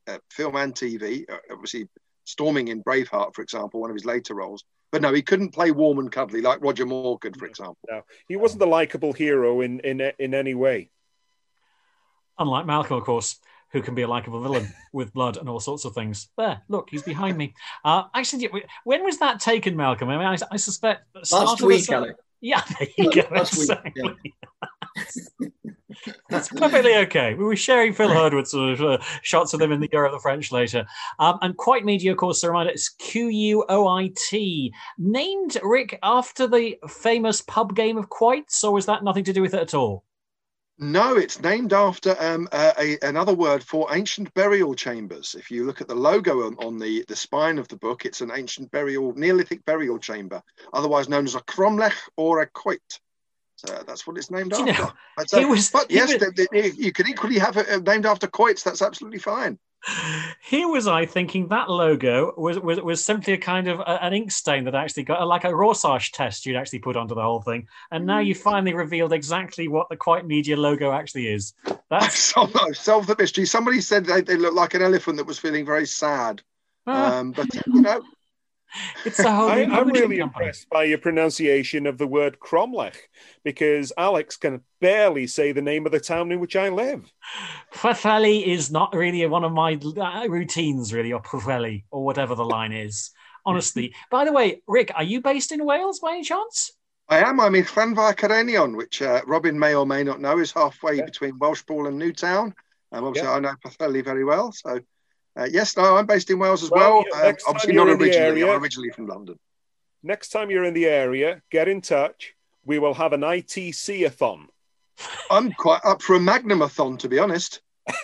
Speaker 4: uh, film and T V, uh, obviously storming in Braveheart, for example, one of his later roles. But no, he couldn't play warm and cuddly like Roger Moore could, for example.
Speaker 7: No, he wasn't the likable hero in, in, in any way.
Speaker 3: Unlike Malcolm, of course, who can be a likable villain with blood and all sorts of things. There, look, he's behind me. Uh, actually, when was that taken, Malcolm? I mean, I, I suspect...
Speaker 6: Last week, Alec.
Speaker 3: Yeah, there you go.
Speaker 6: Last
Speaker 3: exactly.
Speaker 6: week, yeah.
Speaker 3: That's perfectly okay. We were sharing Phil Hurd sort of uh, shots of them in the Year of the French later. Um, and Quite Media, of course, a reminder, it's Q U O I T. Named, Rick, after the famous pub game of Quoits, or was that nothing to do with it at all?
Speaker 4: No, it's named after um, uh, a, another word for ancient burial chambers. If you look at the logo on, on the, the spine of the book, it's an ancient burial, Neolithic burial chamber, otherwise known as a cromlech or a quoit. So that's what it's named
Speaker 3: Do
Speaker 4: after.
Speaker 3: You know,
Speaker 4: but, uh,
Speaker 3: was,
Speaker 4: but yes,
Speaker 3: was...
Speaker 4: the, the, you could equally have it named after quoits. That's absolutely fine.
Speaker 3: Here was I thinking that logo was was, was simply a kind of a, an ink stain that actually got like a Rorschach test you'd actually put onto the whole thing, and now you finally revealed exactly what the Quite Media logo actually is. That's
Speaker 4: solved, solved the mystery. Somebody said they, they looked like an elephant that was feeling very sad, um, but you know.
Speaker 3: It's a whole
Speaker 7: I, I'm really
Speaker 3: company.
Speaker 7: impressed by your pronunciation of the word Cromlech, because Alex can barely say the name of the town in which I live.
Speaker 3: Pwllheli is not really one of my routines, really, or Pwllheli, or whatever the line is. Honestly. By the way, Rick, are you based in Wales by any chance?
Speaker 4: I am. I'm in Llanfair Cerenion, which uh, Robin may or may not know is halfway yeah. between Welshpool and Newtown. Um, obviously, yeah. I know Pwllheli very well, so... Uh, yes, no, I'm based in Wales as well. well. Um, obviously not originally. Area, I'm originally from London.
Speaker 7: Next time you're in the area, get in touch. We will have an I T C-a-thon.
Speaker 4: I'm quite up for a Magnum-a-thon, to be honest.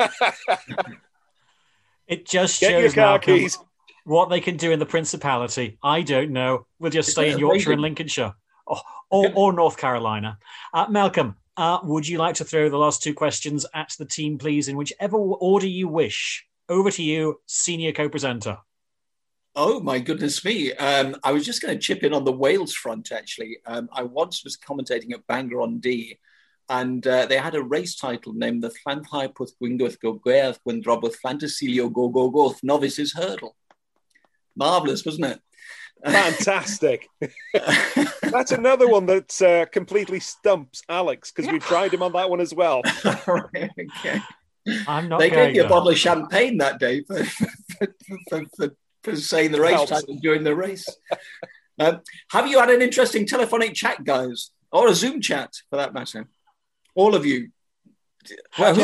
Speaker 3: It just
Speaker 7: get
Speaker 3: shows
Speaker 7: your car
Speaker 3: Malcolm
Speaker 7: keys.
Speaker 3: What they can do in the Principality. I don't know. We'll just stay in Yorkshire and Lincolnshire. Or, or, or North Carolina. Uh, Malcolm, uh, would you like to throw the last two questions at the team, please, in whichever order you wish? Over to you, senior co-presenter.
Speaker 6: Oh, my goodness me. Um, I was just going to chip in on the Wales front, actually. Um, I once was commentating at Bangor-on-Dee, and uh, they had a race title named the Llanfair Pwth Gwyngoth Gogwerth Gwendrobwth Fantasilio Go Go Goth Novices Hurdle. Marvellous, wasn't it?
Speaker 7: Fantastic. That's another one that uh, completely stumps Alex, because we tried him on that one as well.
Speaker 6: Right, okay.
Speaker 3: I'm not
Speaker 6: they gave me
Speaker 3: there.
Speaker 6: a bottle of champagne that day for, for, for, for, for saying the race title during the race. Um, have you had an interesting telephonic chat, guys? Or a Zoom chat, for that matter? All of you.
Speaker 3: Well,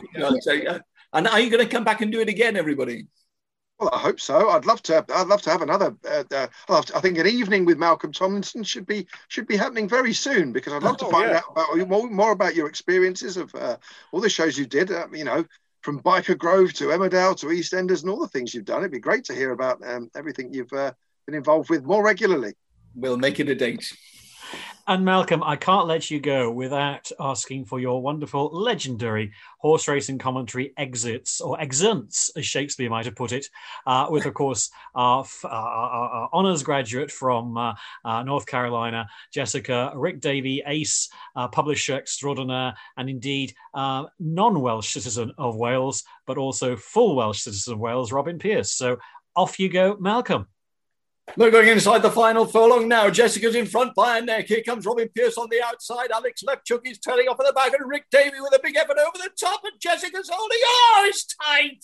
Speaker 6: and are you going to come back and do it again, everybody?
Speaker 4: Well, I hope so. I'd love to. I'd love to have another. Uh, uh, I think an evening with Malcolm Tomlinson should be should be happening very soon, because I'd love oh, to find yeah. out about more, more about your experiences of uh, all the shows you did. Uh, you know, from Biker Grove to Emmerdale to EastEnders and all the things you've done. It'd be great to hear about um, everything you've uh, been involved with more regularly.
Speaker 6: We'll make it a date.
Speaker 3: And Malcolm, I can't let you go without asking for your wonderful, legendary horse racing commentary exits, or exunts, as Shakespeare might have put it, uh, with, of course, our, uh, our, our honours graduate from uh, uh, North Carolina, Jessica, Rick Davey, ace, uh, publisher extraordinaire, and indeed uh, non-Welsh citizen of Wales, but also full Welsh citizen of Wales, Robin Pierce. So off you go, Malcolm.
Speaker 6: They're going inside the final furlong now. Jessica's in front by a neck. Here comes Robin Pierce on the outside. Alex Lefchuk is turning off at the back, and Rick Davey with a big effort over the top, and Jessica's holding. Oh, it's tight!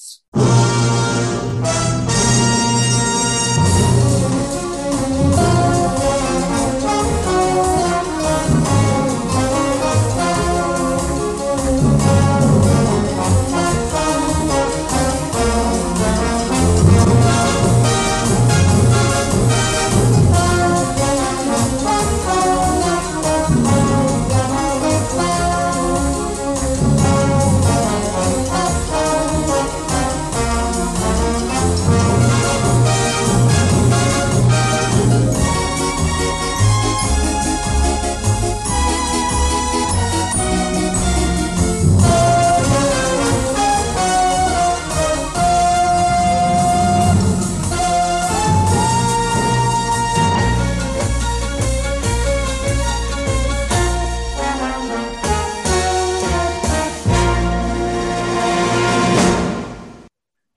Speaker 8: Thank you.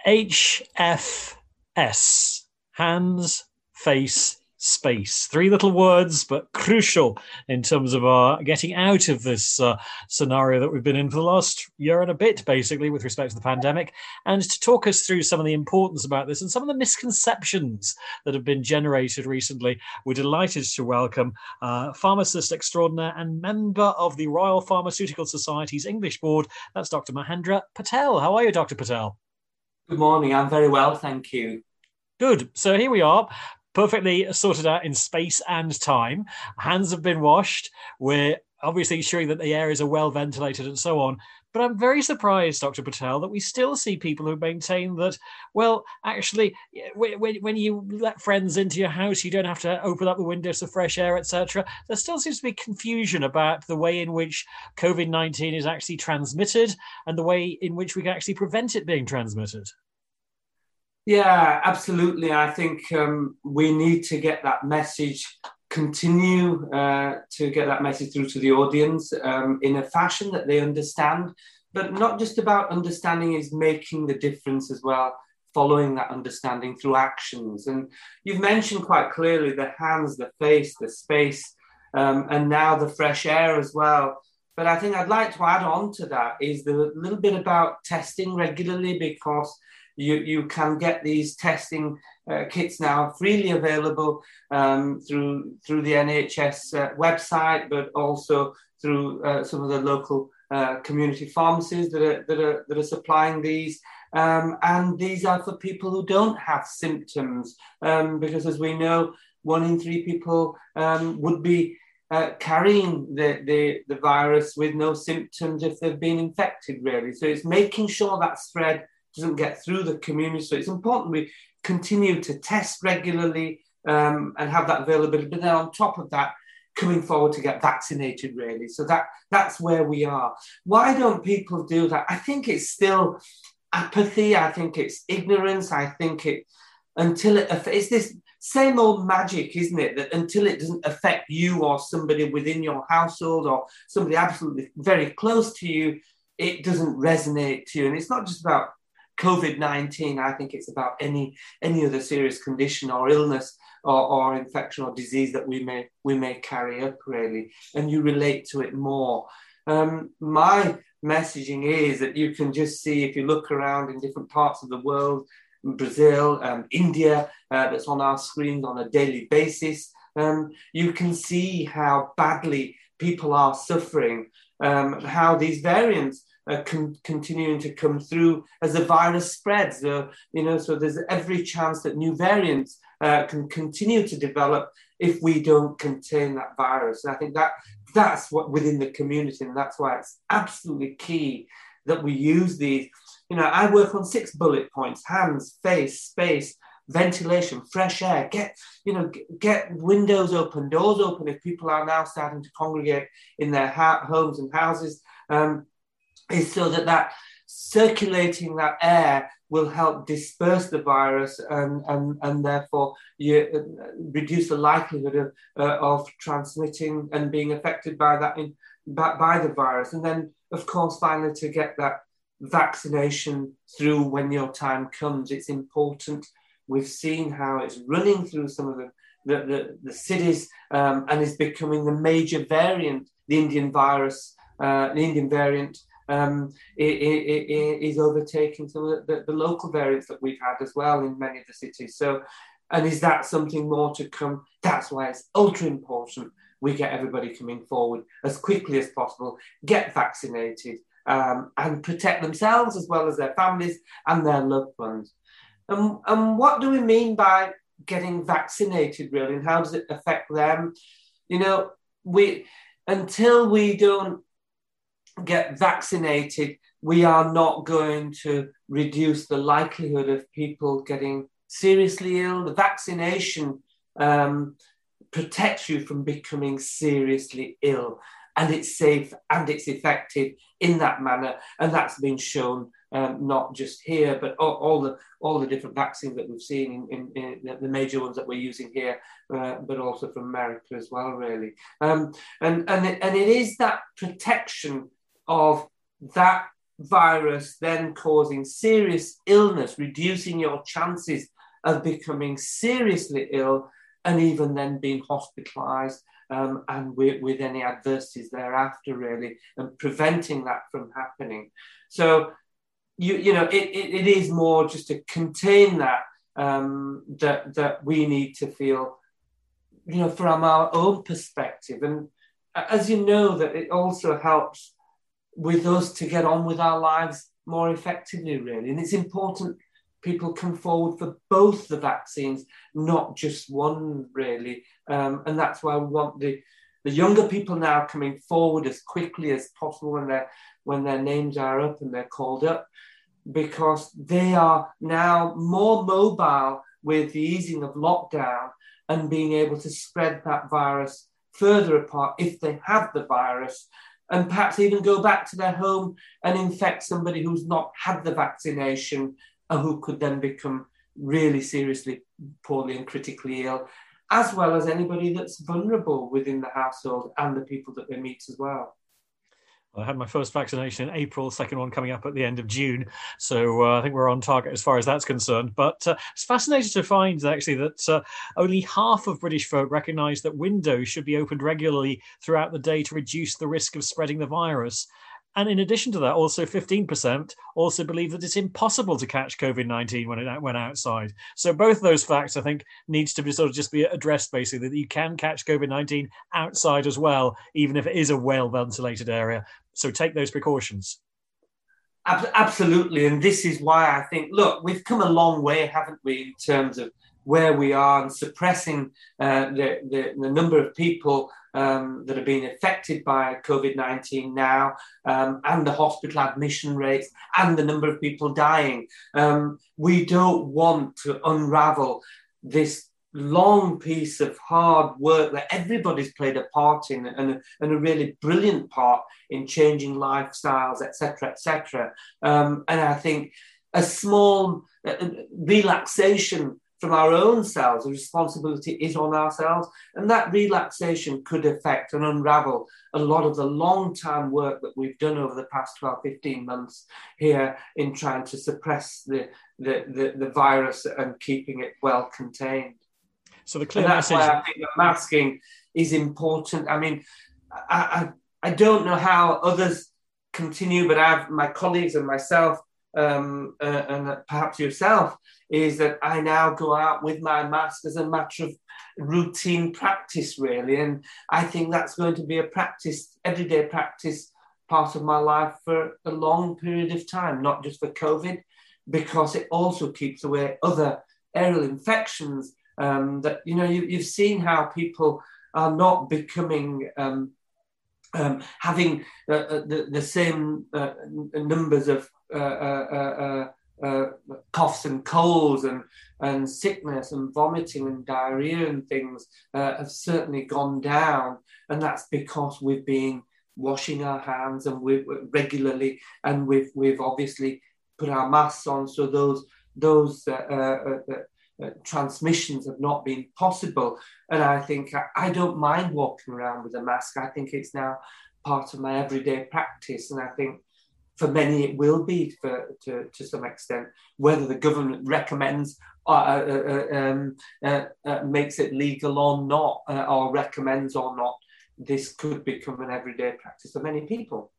Speaker 3: H F S, hands, face, space. Three little words, but crucial in terms of our getting out of this uh, scenario that we've been in for the last year and a bit, basically, with respect to the pandemic, and to talk us through some of the importance about this and some of the misconceptions that have been generated recently. We're delighted to welcome uh, pharmacist extraordinaire and member of the Royal Pharmaceutical Society's English Board. That's Doctor Mahendra Patel. How are you, Doctor Patel?
Speaker 9: Good morning. I'm very well, thank you.
Speaker 3: Good. So here we are. Perfectly sorted out in space and time. Hands have been washed. We're obviously ensuring that the areas are well ventilated and so on. But I'm very surprised, Doctor Patel, that we still see people who maintain that, well, actually, when, when you let friends into your house, you don't have to open up the windows for fresh air, et cetera. There still seems to be confusion about the way in which COVID nineteen is actually transmitted and the way in which we can actually prevent it being transmitted.
Speaker 9: Yeah, absolutely. I think um, we need to get that message, continue uh, to get that message through to the audience um, in a fashion that they understand, but not just about understanding, is making the difference as well, following that understanding through actions. And you've mentioned quite clearly the hands, the face, the space, um, and now the fresh air as well. But I think I'd like to add on to that is the little bit about testing regularly, because You, you can get these testing uh, kits now freely available um, through through the N H S uh, website, but also through uh, some of the local uh, community pharmacies that are that are that are supplying these. Um, and these are for people who don't have symptoms, um, because as we know, one in three people um, would be uh, carrying the, the the virus with no symptoms if they've been infected. Really, so it's making sure that spread doesn't get through the community. So it's important we continue to test regularly um, and have that availability. But then on top of that, coming forward to get vaccinated, really. So that that's where we are. Why don't people do that? I think it's still apathy. I think it's ignorance. I think it, until it, it's this same old magic, isn't it? That until it doesn't affect you or somebody within your household or somebody absolutely very close to you, it doesn't resonate to you. And it's not just about COVID nineteen, I think it's about any any other serious condition or illness or, or infection or disease that we may we may carry up, really, and you relate to it more. Um, my messaging is that you can just see, if you look around in different parts of the world, Brazil, um, India, uh, that's on our screens on a daily basis, um, you can see how badly people are suffering, um, how these variants Uh, con- continuing to come through as the virus spreads. Uh, you know, so there's every chance that new variants uh, can continue to develop if we don't contain that virus. And I think that that's what within the community, and that's why it's absolutely key that we use these. You know, I work on six bullet points: hands, face, space, ventilation, fresh air. Get you know, g- get windows open, doors open if people are now starting to congregate in their ha- homes and houses. Um, is so that that circulating that air will help disperse the virus and, and, and therefore you reduce the likelihood of, uh, of transmitting and being affected by that in, by, by the virus. And then, of course, finally, to get that vaccination through when your time comes. It's important. We've seen how it's running through some of the, the, the, the cities um, and is becoming the major variant, the Indian virus, uh, the Indian variant, Um, it, it, it is overtaking some of the, the local variants that we've had as well in many of the cities. So, and is that something more to come? That's why it's ultra important we get everybody coming forward as quickly as possible, get vaccinated, um, and protect themselves as well as their families and their loved ones. And, and what do we mean by getting vaccinated, really, and how does it affect them? You know, we until we don't get vaccinated, we are not going to reduce the likelihood of people getting seriously ill. The vaccination um, protects you from becoming seriously ill, and it's safe and it's effective in that manner. And that's been shown um, not just here, but all, all the all the different vaccines that we've seen in, in, in the major ones that we're using here, uh, but also from America as well, really. Um, and and it, and it is that protection of that virus then causing serious illness, reducing your chances of becoming seriously ill and even then being hospitalized um, and with, with any adversities thereafter, really, and preventing that from happening. So, you, you know, it, it, it is more just to contain that, um, that, that we need to feel, you know, from our own perspective. And as you know, that it also helps with us to get on with our lives more effectively, really. And it's important people come forward for both the vaccines, not just one, really. Um, and that's why we want the, the younger people now coming forward as quickly as possible when, they're, when their names are up and they're called up, because they are now more mobile with the easing of lockdown and being able to spread that virus further apart if they have the virus, and perhaps even go back to their home and infect somebody who's not had the vaccination and who could then become really seriously poorly and critically ill, as well as anybody that's vulnerable within the household and the people that they meet as well.
Speaker 3: I had my first vaccination in April, second one coming up at the end of June. So uh, I think we're on target as far as that's concerned. But uh, it's fascinating to find, actually, that uh, only half of British folk recognise that windows should be opened regularly throughout the day to reduce the risk of spreading the virus. And in addition to that, also fifteen percent also believe that it's impossible to catch COVID nineteen when it when outside. So both those facts, I think, needs to be sort of just be addressed, basically, that you can catch COVID nineteen outside as well, even if it is a well-ventilated area. So take those precautions.
Speaker 9: Absolutely. And this is why I think, look, we've come a long way, haven't we, in terms of where we are and suppressing uh, the, the, the number of people um, that are being affected by COVID nineteen now, um, and the hospital admission rates and the number of people dying. Um, we don't want to unravel this long piece of hard work that everybody's played a part in, and a, and a really brilliant part in changing lifestyles, et cetera, et cetera. Um, and I think a small uh, relaxation from our own selves, the responsibility is on ourselves, and that relaxation could affect and unravel a lot of the long-term work that we've done over the past twelve, fifteen months here in trying to suppress the, the, the, the virus and keeping it well contained.
Speaker 3: So the clear
Speaker 9: and that's
Speaker 3: message...
Speaker 9: why I think that masking is important. I mean, I, I, I don't know how others continue, but I've, my colleagues and myself, um, uh, and perhaps yourself, is that I now go out with my mask as a matter of routine practice, really. And I think that's going to be a practice, everyday practice, part of my life for a long period of time, not just for COVID, because it also keeps away other aerial infections. Um, that, you know, you, you've seen how people are not becoming, um, um, having uh, the, the same uh, numbers of uh, uh, uh, uh, coughs and colds and, and sickness and vomiting and diarrhea and things uh, have certainly gone down. And that's because we've been washing our hands and we regularly, and we've, we've obviously put our masks on. So those, those uh, uh, uh, Uh, transmissions have not been possible. And I think I, I don't mind walking around with a mask. I think it's now part of my everyday practice. And I think for many it will be for, to, to some extent, whether the government recommends uh, uh, uh, um, uh, uh, makes it legal or not, uh, or recommends or not, this could become an everyday practice for many people.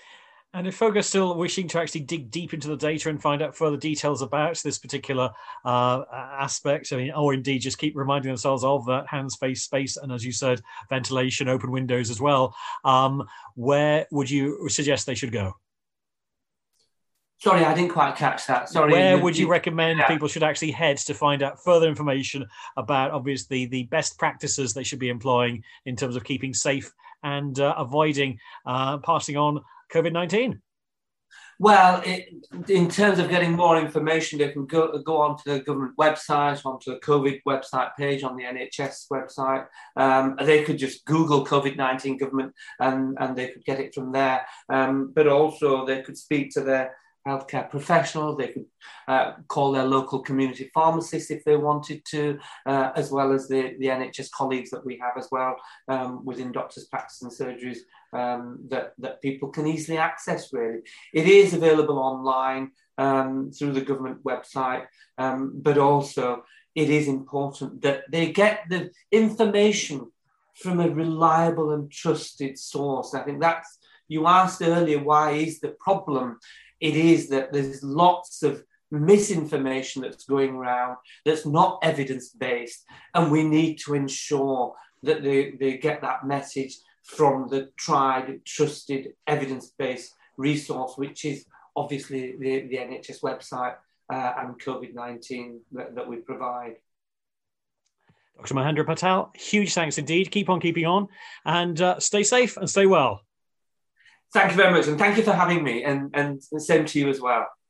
Speaker 3: And if folk are still wishing to actually dig deep into the data and find out further details about this particular uh, aspect, I mean, or indeed just keep reminding themselves of that hands, face, space, and as you said, ventilation, open windows as well, um, where would you suggest they should go?
Speaker 9: Sorry, I didn't quite catch that. Sorry.
Speaker 3: Where would you recommend
Speaker 9: yeah.
Speaker 3: people should actually head to find out further information about, obviously, the best practices they should be employing in terms of keeping safe and uh, avoiding uh, passing on COVID nineteen?
Speaker 9: Well, it, in terms of getting more information, they can go, go onto the government website, onto the COVID website page on the N H S website. Um, they could just Google COVID nineteen government and, and they could get it from there. Um, but also they could speak to their healthcare professionals. They could uh, call their local community pharmacist if they wanted to, uh, as well as the, the N H S colleagues that we have as well um, within doctors' practice and surgeries um, that, that people can easily access, really. It is available online um, through the government website, um, but also it is important that they get the information from a reliable and trusted source. I think that's, you asked earlier, why is the problem? It is that there's lots of misinformation that's going around that's not evidence-based, and we need to ensure that they, they get that message from the tried, trusted, evidence-based resource, which is obviously the, the N H S website uh, and COVID nineteen that, that we provide.
Speaker 3: Doctor Mahendra Patel, huge thanks indeed. Keep on keeping on, and uh, stay safe and stay well.
Speaker 9: Thank you very much, and thank you for having me, and, and same to you as well.